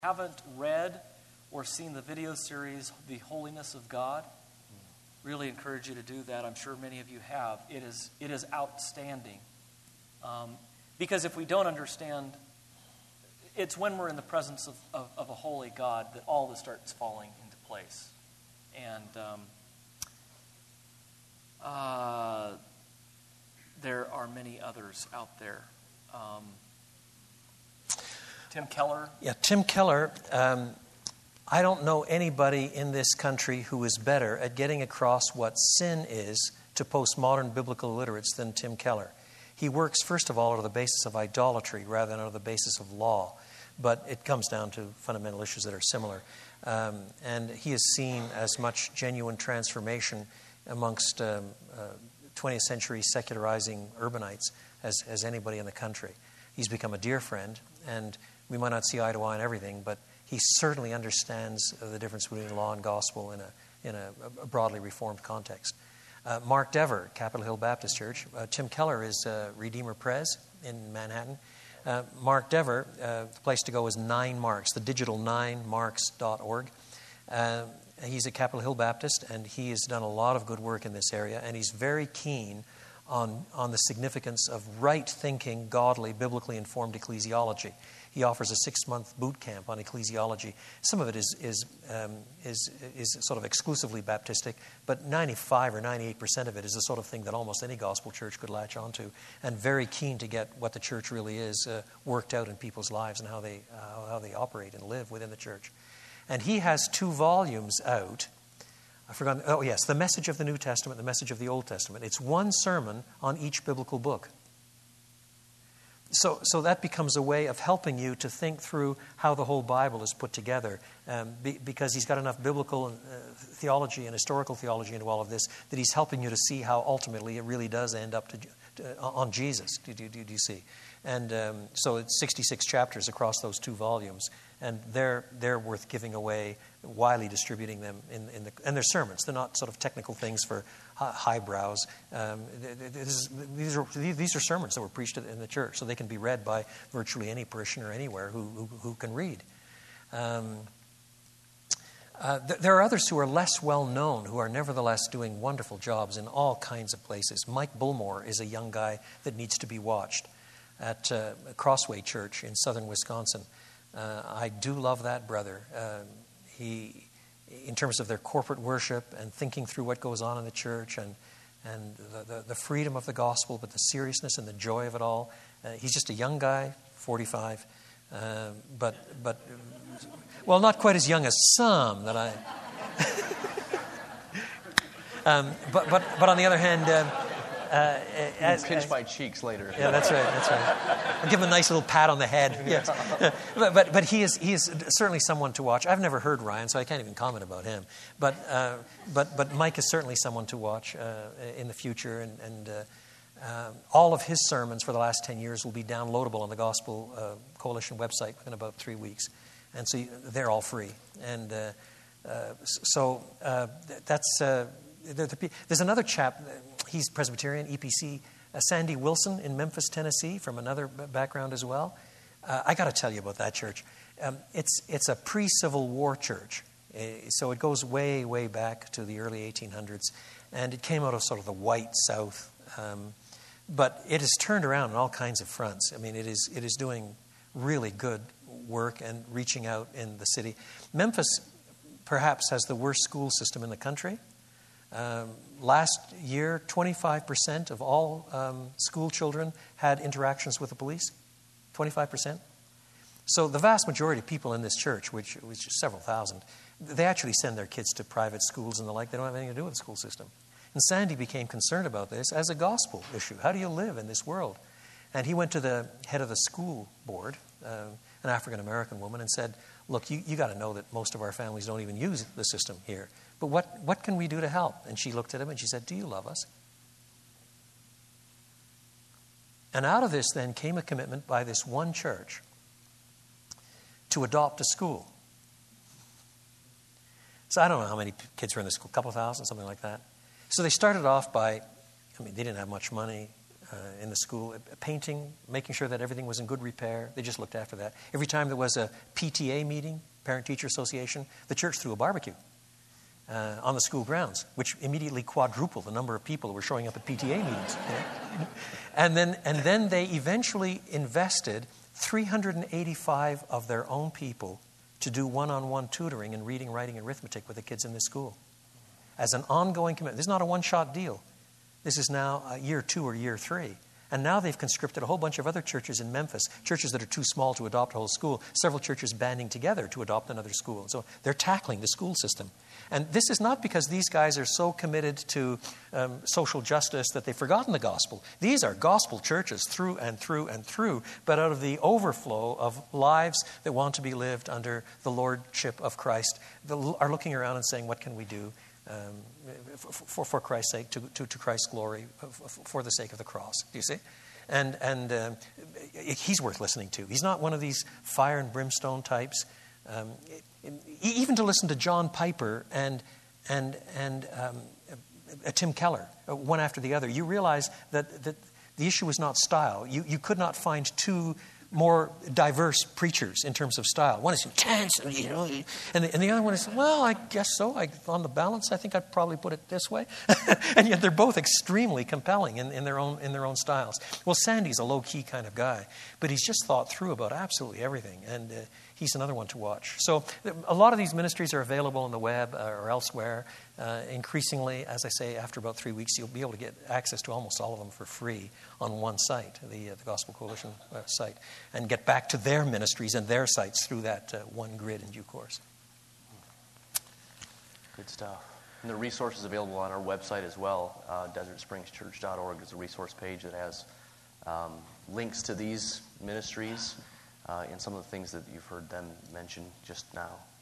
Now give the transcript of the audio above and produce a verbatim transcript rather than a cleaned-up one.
Haven't read or seen the video series, The Holiness of God, really encourage you to do that. I'm sure many of you have. It is it is outstanding. Um, because if we don't understand, it's when we're in the presence of, of, of a holy God that all this starts falling into place. And um, uh, there are many others out there. Um, Tim Keller. Yeah, Tim Keller. Um, I don't know anybody in this country who is better at getting across what sin is to postmodern biblical illiterates than Tim Keller. He works, first of all, on the basis of idolatry rather than on the basis of law. But it comes down to fundamental issues that are similar. Um, and he has seen as much genuine transformation amongst um, uh, twentieth century secularizing urbanites as, as anybody in the country. He's become a dear friend, and we might not see eye to eye on everything, but he certainly understands the difference between law and gospel in a in a, a broadly reformed context. Uh, Mark Dever, Capitol Hill Baptist Church. Uh, Tim Keller is uh, Redeemer Press in Manhattan. Uh, Mark Dever, uh, the place to go is Nine Marks, the digital nine marks dot org. Uh, he's at Capitol Hill Baptist, and he has done a lot of good work in this area, and he's very keen on, on the significance of right-thinking, godly, biblically informed ecclesiology. He offers a six-month boot camp on ecclesiology. Some of it is is um, is is sort of exclusively Baptistic, but ninety-five or ninety-eight percent of it is the sort of thing that almost any gospel church could latch onto, and very keen to get what the church really is uh, worked out in people's lives and how they uh, how they operate and live within the church. And he has two volumes out. I forgot. Oh yes, the Message of the New Testament, the Message of the Old Testament. It's one sermon on each biblical book. So, so that becomes a way of helping you to think through how the whole Bible is put together, um, be, because he's got enough biblical uh, theology and historical theology into all of this that he's helping you to see how ultimately it really does end up to, to, on Jesus. Do, do, do, do you see? And um, so it's sixty-six chapters across those two volumes, and they're they're worth giving away, widely distributing them in, in the and they're sermons. They're not sort of technical things for highbrows. Um, this is, these are these are sermons that were preached in the church, so they can be read by virtually any parishioner anywhere who who, who can read. Um, uh, th- there are others who are less well known, who are nevertheless doing wonderful jobs in all kinds of places. Mike Bullmore is a young guy that needs to be watched at uh, Crossway Church in southern Wisconsin. Uh, I do love that brother. Uh, he. In terms of their corporate worship and thinking through what goes on in the church and and the, the, the freedom of the gospel, but the seriousness and the joy of it all. Uh, he's just a young guy, forty-five, uh, but but well, not quite as young as some that I. um, but but but on the other hand. Um, Uh, as, pinch as, my cheeks later. Yeah, that's right. That's right. I'll give him a nice little pat on the head. Yes. but, but but he is he is certainly someone to watch. I've never heard Ryan, so I can't even comment about him. But uh, but but Mike is certainly someone to watch uh, in the future, and and uh, um, all of his sermons for the last ten years will be downloadable on the Gospel uh, Coalition website within about three weeks, and so they're all free. And uh, uh, so uh, that's uh, there's another chap. He's Presbyterian, E P C. Uh, Sandy Wilson in Memphis, Tennessee, from another b- background as well. Uh, I got to tell you about that church. Um, it's it's a pre-Civil War church, uh, so it goes way, way back to the early eighteen hundreds, and it came out of sort of the white South. Um, but it has turned around on all kinds of fronts. I mean, it is it is doing really good work and reaching out in the city. Memphis, perhaps, has the worst school system in the country. Um, last year, twenty-five percent of all um, school children had interactions with the police. twenty-five percent. So the vast majority of people in this church, which, which is several thousand, they actually send their kids to private schools and the like. They don't have anything to do with the school system. And Sandy became concerned about this as a gospel issue. How do you live in this world? And he went to the head of the school board, uh, an African-American woman, and said, look, you, you got to know that most of our families don't even use the system here. But what, what can we do to help? And she looked at him and she said, do you love us? And out of this then came a commitment by this one church to adopt a school. So I don't know how many kids were in the school, a couple thousand, something like that. So they started off by, I mean, they didn't have much money. uh, in the school, painting, making sure that everything was in good repair. They just looked after that. Every time there was a P T A meeting, Parent-Teacher Association, the church threw a barbecue uh, on the school grounds, which immediately quadrupled the number of people who were showing up at P T A meetings. You know? and then, and then they eventually invested three hundred eighty-five of their own people to do one-on-one tutoring in reading, writing, and arithmetic with the kids in this school as an ongoing commitment. This is not a one-shot deal. This is now uh, year two or year three. And now they've conscripted a whole bunch of other churches in Memphis, churches that are too small to adopt a whole school, several churches banding together to adopt another school. So they're tackling the school system. And this is not because these guys are so committed to um, social justice that they've forgotten the gospel. These are gospel churches through and through and through, but out of the overflow of lives that want to be lived under the lordship of Christ, that are looking around and saying, what can we do? Um, for, for Christ's sake, to, to, to Christ's glory, for the sake of the cross. Do you see? And, and um, he's worth listening to. He's not one of these fire and brimstone types. Um, even to listen to John Piper and, and, and um, uh, Tim Keller, uh, one after the other, you realize that, that the issue was not style. You, you could not find two more diverse preachers in terms of style. One is intense, you know, and the, and the other one is, well, I guess so. I, on the balance, I think I'd probably put it this way. And yet they're both extremely compelling in, in their own in their own styles. Well, Sandy's a low-key kind of guy, but he's just thought through about absolutely everything, and uh, he's another one to watch. So a lot of these ministries are available on the web uh, or elsewhere. Uh, increasingly, as I say, after about three weeks, you'll be able to get access to almost all of them for free on one site, the, uh, the Gospel Coalition uh, site, and get back to their ministries and their sites through that uh, one grid in due course. Good stuff. And the resources available on our website as well. Uh, desert springs church dot org is a resource page that has um, links to these ministries uh, and some of the things that you've heard them mention just now.